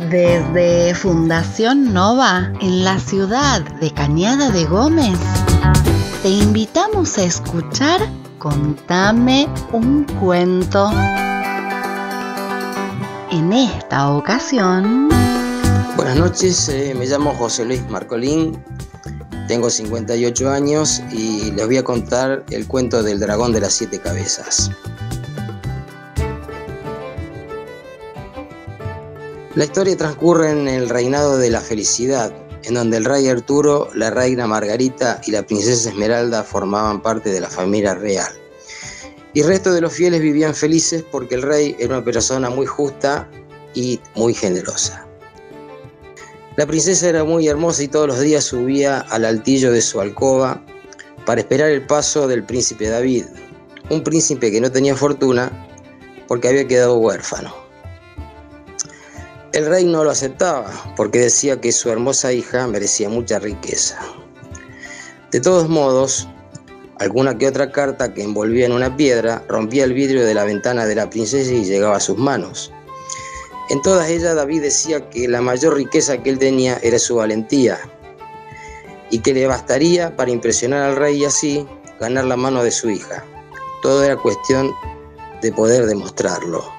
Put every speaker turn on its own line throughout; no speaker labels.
Desde Fundación Nova, en la ciudad de Cañada de Gómez, te invitamos a escuchar Contame un cuento. En esta ocasión...
Buenas noches, me llamo José Luis Marcolín, tengo 58 años y les voy a contar el cuento del dragón de las 7 cabezas. La historia transcurre en el reinado de la felicidad, en donde el rey Arturo, la reina Margarita y la princesa Esmeralda formaban parte de la familia real. Y el resto de los fieles vivían felices porque el rey era una persona muy justa y muy generosa. La princesa era muy hermosa y todos los días subía al altillo de su alcoba para esperar el paso del príncipe David, un príncipe que no tenía fortuna porque había quedado huérfano. El rey no lo aceptaba porque decía que su hermosa hija merecía mucha riqueza. De todos modos, alguna que otra carta que envolvía en una piedra rompía el vidrio de la ventana de la princesa y llegaba a sus manos. En todas ellas David decía que la mayor riqueza que él tenía era su valentía y que le bastaría para impresionar al rey y así ganar la mano de su hija. Todo era cuestión de poder demostrarlo.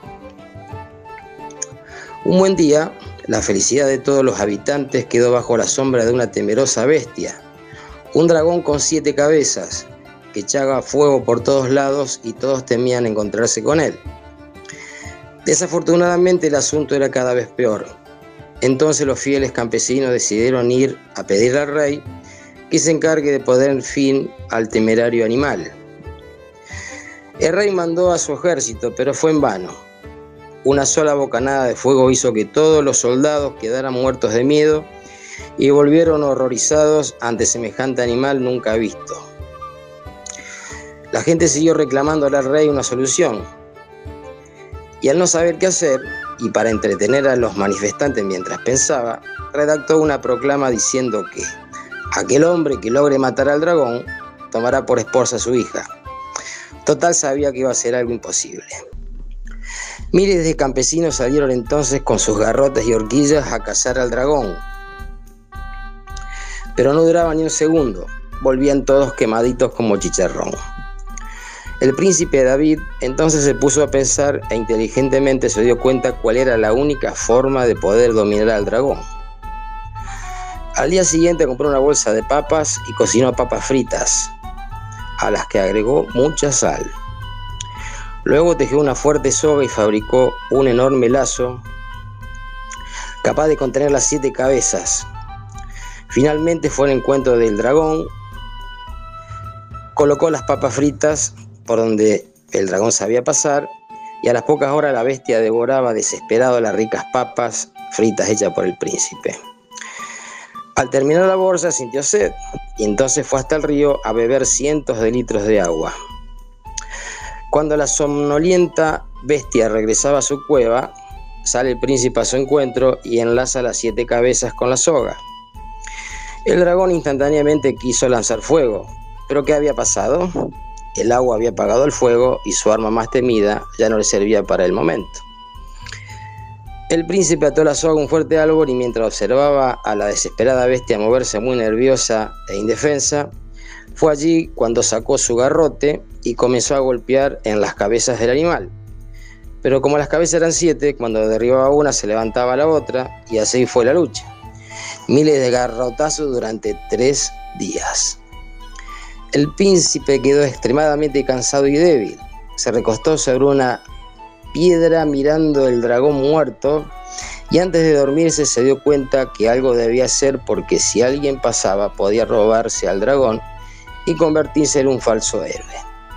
Un buen día, la felicidad de todos los habitantes quedó bajo la sombra de una temerosa bestia, un dragón con 7 cabezas, que echaba fuego por todos lados y todos temían encontrarse con él. Desafortunadamente el asunto era cada vez peor. Entonces los fieles campesinos decidieron ir a pedirle al rey que se encargue de poner fin al temerario animal. El rey mandó a su ejército, pero fue en vano. Una sola bocanada de fuego hizo que todos los soldados quedaran muertos de miedo y volvieron horrorizados ante semejante animal nunca visto. La gente siguió reclamándole al rey una solución. Y al no saber qué hacer, y para entretener a los manifestantes mientras pensaba, redactó una proclama diciendo que aquel hombre que logre matar al dragón tomará por esposa a su hija. Total, sabía que iba a ser algo imposible. Miles de campesinos salieron entonces con sus garrotes y horquillas a cazar al dragón. Pero no duraba ni un segundo, volvían todos quemaditos como chicharrón. El príncipe David entonces se puso a pensar e inteligentemente se dio cuenta cuál era la única forma de poder dominar al dragón. Al día siguiente compró una bolsa de papas y cocinó papas fritas, a las que agregó mucha sal. Luego tejió una fuerte soga y fabricó un enorme lazo capaz de contener las 7 cabezas. Finalmente fue al encuentro del dragón, colocó las papas fritas por donde el dragón sabía pasar y a las pocas horas la bestia devoraba desesperado las ricas papas fritas hechas por el príncipe. Al terminar la bolsa sintió sed y entonces fue hasta el río a beber cientos de litros de agua. Cuando la somnolienta bestia regresaba a su cueva, sale el príncipe a su encuentro y enlaza las 7 cabezas con la soga. El dragón instantáneamente quiso lanzar fuego, pero ¿qué había pasado? El agua había apagado el fuego y su arma más temida ya no le servía para el momento. El príncipe ató la soga a un fuerte árbol y mientras observaba a la desesperada bestia moverse muy nerviosa e indefensa, fue allí cuando sacó su garrote y comenzó a golpear en las cabezas del animal. Pero como las cabezas eran 7, cuando derribaba una se levantaba la otra y así fue la lucha. Miles de garrotazos durante 3 días. El príncipe quedó extremadamente cansado y débil. Se recostó sobre una piedra mirando el dragón muerto y antes de dormirse se dio cuenta que algo debía hacer porque si alguien pasaba podía robarse al dragón y convertirse en un falso héroe.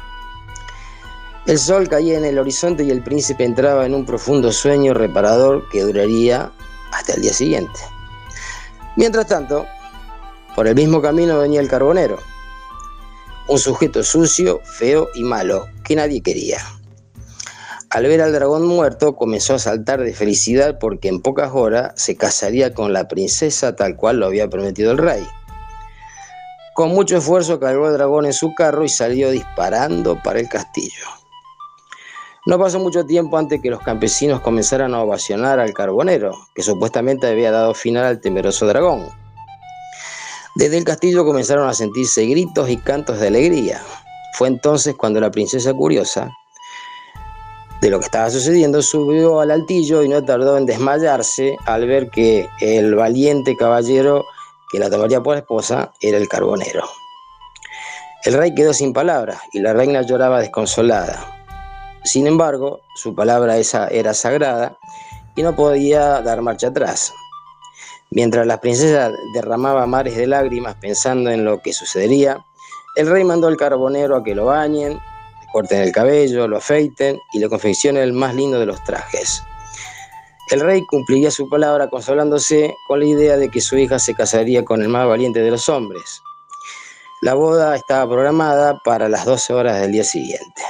El sol caía en el horizonte y el príncipe entraba en un profundo sueño reparador que duraría hasta el día siguiente. Mientras tanto, por el mismo camino venía el carbonero, un sujeto sucio, feo y malo que nadie quería. Al ver al dragón muerto comenzó a saltar de felicidad porque en pocas horas se casaría con la princesa tal cual lo había prometido el rey. Con mucho esfuerzo cargó el dragón en su carro y salió disparando para el castillo. No pasó mucho tiempo antes que los campesinos comenzaran a ovacionar al carbonero, que supuestamente había dado final al temeroso dragón. Desde el castillo comenzaron a sentirse gritos y cantos de alegría. Fue entonces cuando la princesa, curiosa de lo que estaba sucediendo, subió al altillo y no tardó en desmayarse al ver que el valiente caballero que la tomaría por esposa era el carbonero. El rey quedó sin palabras y la reina lloraba desconsolada. Sin embargo, su palabra era sagrada y no podía dar marcha atrás. Mientras la princesa derramaba mares de lágrimas pensando en lo que sucedería, el rey mandó al carbonero a que lo bañen, le corten el cabello, lo afeiten y le confeccionen el más lindo de los trajes. El rey cumpliría su palabra consolándose con la idea de que su hija se casaría con el más valiente de los hombres. La boda estaba programada para las 12 horas del día siguiente.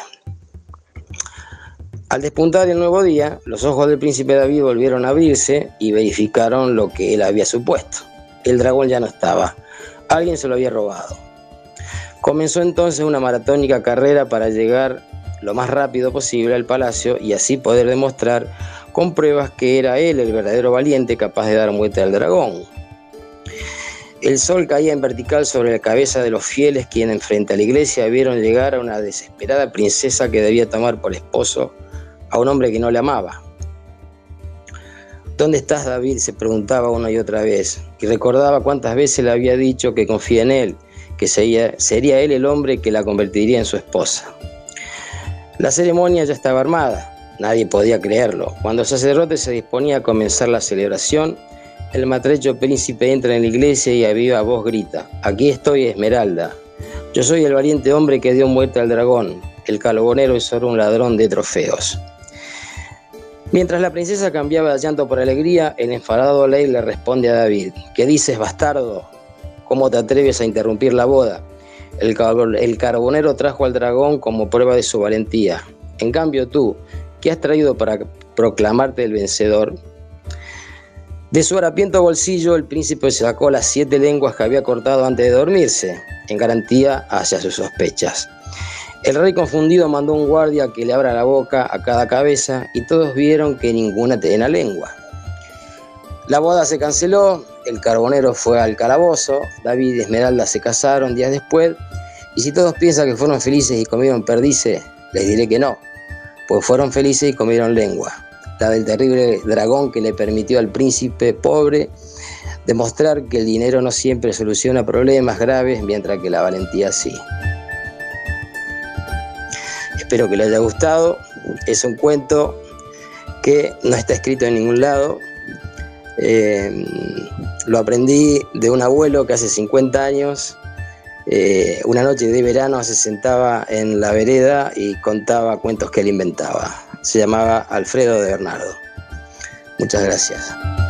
Al despuntar el nuevo día, los ojos del príncipe David volvieron a abrirse y verificaron lo que él había supuesto. El dragón ya no estaba. Alguien se lo había robado. Comenzó entonces una maratónica carrera para llegar lo más rápido posible al palacio y así poder demostrar con pruebas que era él el verdadero valiente capaz de dar muerte al dragón. El sol caía en vertical sobre la cabeza de los fieles, quienes frente a la iglesia vieron llegar a una desesperada princesa que debía tomar por esposo a un hombre que no le amaba. ¿Dónde estás, David?, se preguntaba una y otra vez, y recordaba cuántas veces le había dicho que confía en él, que sería él el hombre que la convertiría en su esposa. La ceremonia ya estaba armada, nadie podía creerlo. Cuando el sacerdote se disponía a comenzar la celebración, el maltrecho príncipe entra en la iglesia y a viva voz grita: «Aquí estoy, Esmeralda. Yo soy el valiente hombre que dio muerte al dragón. El carbonero es solo un ladrón de trofeos». Mientras la princesa cambiaba de llanto por alegría, el enfadado rey le responde a David: «¿Qué dices, bastardo? ¿Cómo te atreves a interrumpir la boda? El carbonero trajo al dragón como prueba de su valentía. En cambio tú, ¿qué has traído para proclamarte el vencedor?». De su harapiento bolsillo, el príncipe sacó las 7 lenguas que había cortado antes de dormirse, en garantía hacia sus sospechas. El rey, confundido, mandó un guardia que le abra la boca a cada cabeza y todos vieron que ninguna tenía lengua. La boda se canceló, el carbonero fue al calabozo, David y Esmeralda se casaron días después, y si todos piensan que fueron felices y comieron perdices, les diré que no, pues fueron felices y comieron lengua, la del terrible dragón que le permitió al príncipe pobre demostrar que el dinero no siempre soluciona problemas graves, mientras que la valentía sí. Espero que les haya gustado. Es un cuento que no está escrito en ningún lado. Lo aprendí de un abuelo que hace 50 años, una noche de verano, se sentaba en la vereda y contaba cuentos que él inventaba. Se llamaba Alfredo de Bernardo. Muchas gracias.